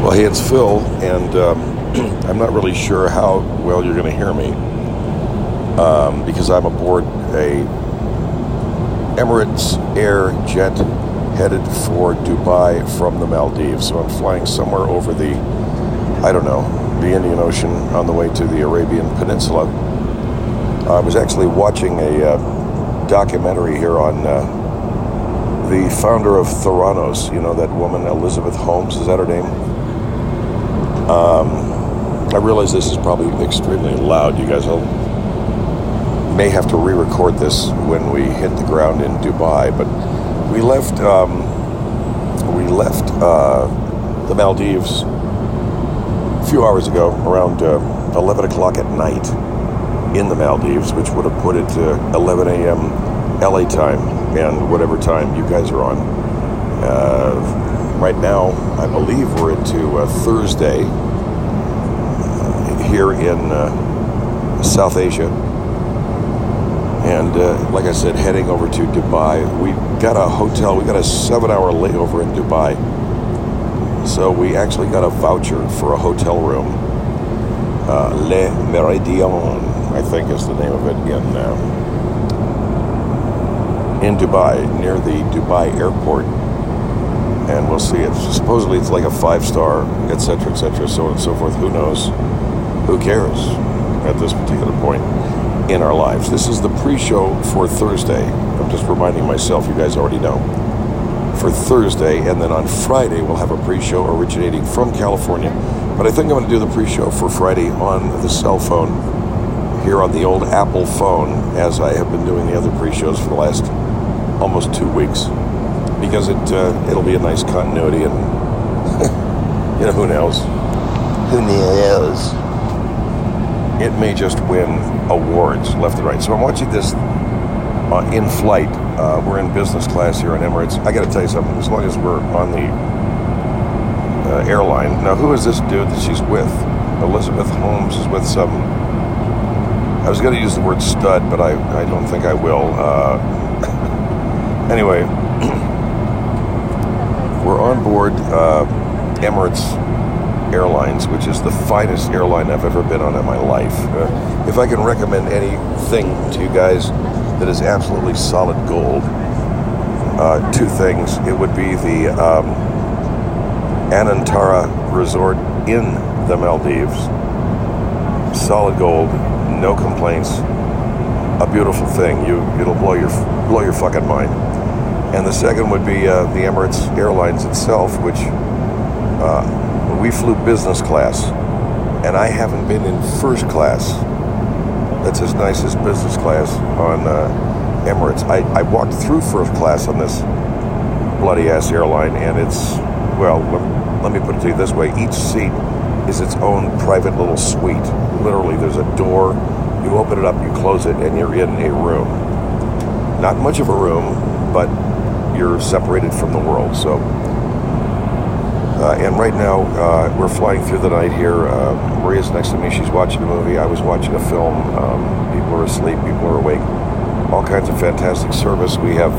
Well, hey, it's Phil, and I'm not really sure how well you're going to hear me because I'm aboard a Emirates Air jet headed for Dubai from the Maldives. So I'm flying somewhere over the Indian Ocean on the way to the Arabian Peninsula. I was actually watching a documentary here on the founder of Theranos, that woman, Elizabeth Holmes, is that her name? I realize this is probably extremely loud. You guys may have to re-record this when we hit the ground in Dubai. But we left the Maldives a few hours ago, around 11 o'clock at night in the Maldives, which would have put it to 11 a.m. LA time and whatever time you guys are on. Right now, I believe we're into Thursday here in South Asia. And like I said, heading over to Dubai. We got a 7-hour layover in Dubai. So we actually got a voucher for a hotel room. Le Méridien, I think is the name of it, in Dubai, near the Dubai airport. And we'll see it. Supposedly it's like a 5-star, etc., so on and so forth. Who knows? Who cares at this particular point in our lives? This is the pre-show for Thursday. I'm just reminding myself, you guys already know. For Thursday, and then on Friday we'll have a pre-show originating from California. But I think I'm going to do the pre-show for Friday on the cell phone, here on the old Apple phone, as I have been doing the other pre-shows for the last almost 2 weeks. Because it'll be a nice continuity, and who knows? Who knows? It may just win awards left and right. So I'm watching this in flight. We're in business class here in Emirates. I got to tell you something. As long as we're on the airline. Now, who is this dude that she's with? Elizabeth Holmes is with some... I was going to use the word stud, but I don't think I will. Anyway... We're on board Emirates Airlines, which is the finest airline I've ever been on in my life. If I can recommend anything to you guys that is absolutely solid gold, 2 things. It would be the Anantara Resort in the Maldives. Solid gold, no complaints, a beautiful thing. It'll blow your fucking mind. And the second would be the Emirates Airlines itself, which we flew business class, and I haven't been in first class. That's as nice as business class on Emirates. I walked through first class on this bloody-ass airline, and it's, well, let me put it to you this way. Each seat is its own private little suite. Literally, there's a door. You open it up, you close it, and you're in a room. Not much of a room, but you're separated from the world. So, and right now we're flying through the night here. Maria's next to me. She's watching a movie. I was watching a film. People are asleep. People are awake. All kinds of fantastic service. We have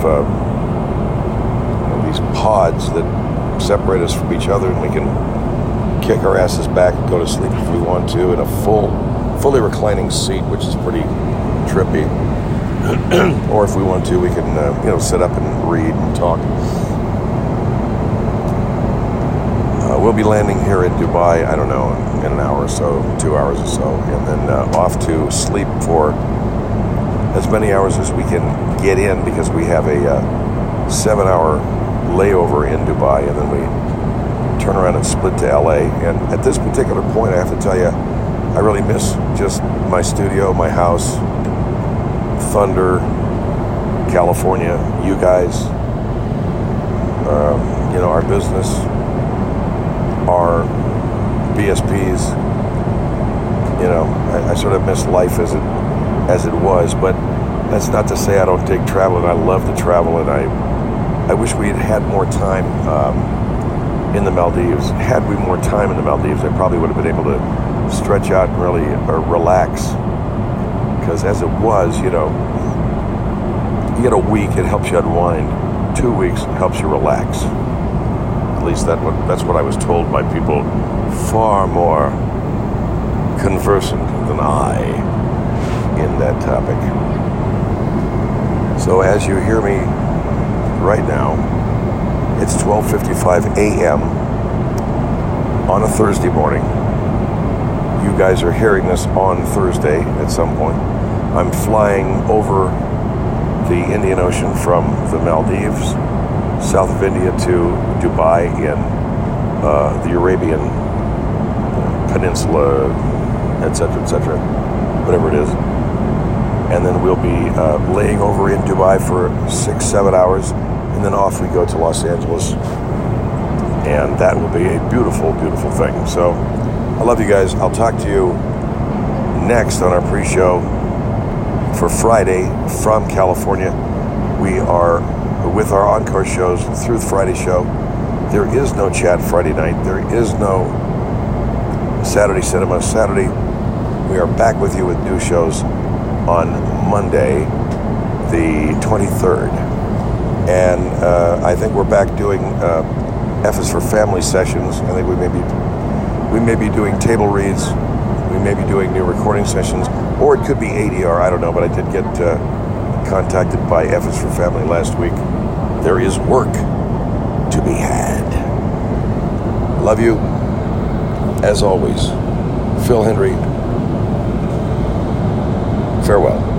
these pods that separate us from each other, and we can kick our asses back and go to sleep if we want to in a fully reclining seat, which is pretty trippy. Or if we want to, we can, sit up and read and talk. We'll be landing here in Dubai, I don't know, in an hour or so, 2 hours or so, and then off to sleep for as many hours as we can get in, because we have a 7-hour layover in Dubai, and then we turn around and split to LA. And at this particular point, I have to tell you, I really miss just my studio, my house, Thunder, California, you guys, our business, our BSPs. I sort of miss life as it was, but that's not to say I don't dig traveling. I love to travel, and I wish we had more time in the Maldives. Had we more time in the Maldives, I probably would have been able to stretch out and really relax. Because as it was, you get a week, it helps you unwind. 2 weeks helps you relax. At least that's what I was told by people far more conversant than I in that topic. So as you hear me right now, it's 12:55 a.m. on a Thursday morning. You guys are hearing this on Thursday at some point. I'm flying over the Indian Ocean from the Maldives, south of India, to Dubai in the Arabian Peninsula, etc., whatever it is. And then we'll be laying over in Dubai for 6-7 hours, and then off we go to Los Angeles. And that will be a beautiful, beautiful thing. So I love you guys. I'll talk to you next on our pre-show for Friday from California. We are with our encore shows through the Friday show. There is no chat Friday night. There is no Saturday cinema. Saturday, we are back with you with new shows on Monday, the 23rd. And I think we're back doing F is for Family sessions. I think we may be doing table reads. We may be doing new recording sessions, or it could be ADR. I don't know, but I did get contacted by F is for Family last week. There is work to be had. Love you, as always. Phil Hendry. Farewell.